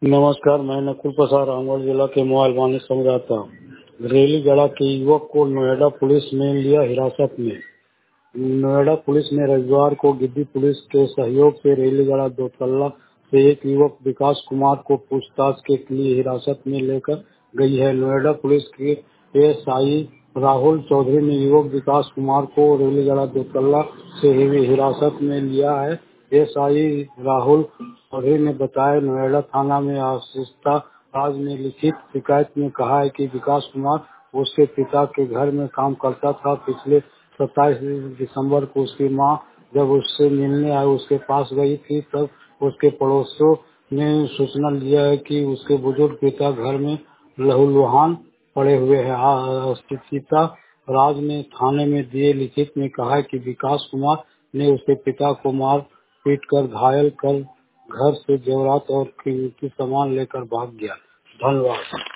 नमस्कार, मैं नकुल प्रसाद रामगढ़ जिला के मोबाइल वाणी समझाता हूँ। रेलीगढ़ के युवक को नोएडा पुलिस ने लिया हिरासत में। नोएडा पुलिस ने रविवार को गिद्धि पुलिस के सहयोग से रेलीगढ़ दोतल्ला से एक युवक विकास कुमार को पूछताछ के लिए हिरासत में लेकर गई है। नोएडा पुलिस के एएसआई राहुल चौधरी ने युवक विकास कुमार को रेलीगढ़ दोतल्ला से हिरासत में लिया है। एएसआई राहुल चौधरी ने बताया, नोएडा थाना में आशिष्टा राज ने लिखित शिकायत में कहा है कि विकास कुमार उसके पिता के घर में काम करता था। पिछले 27 दिसंबर को उसकी मां जब उससे मिलने आई उसके पास गई थी, तब उसके पड़ोसियों ने सूचना दिया है कि उसके बुजुर्ग पिता घर में लहूलुहान पड़े हुए हैं। आशिष्टा राज ने थाने में दिए लिखित में कहा है कि विकास कुमार ने उसके पिता को मार पीट कर घायल कर घर से जेवरात और कीमती सामान लेकर भाग गया। धन्यवाद।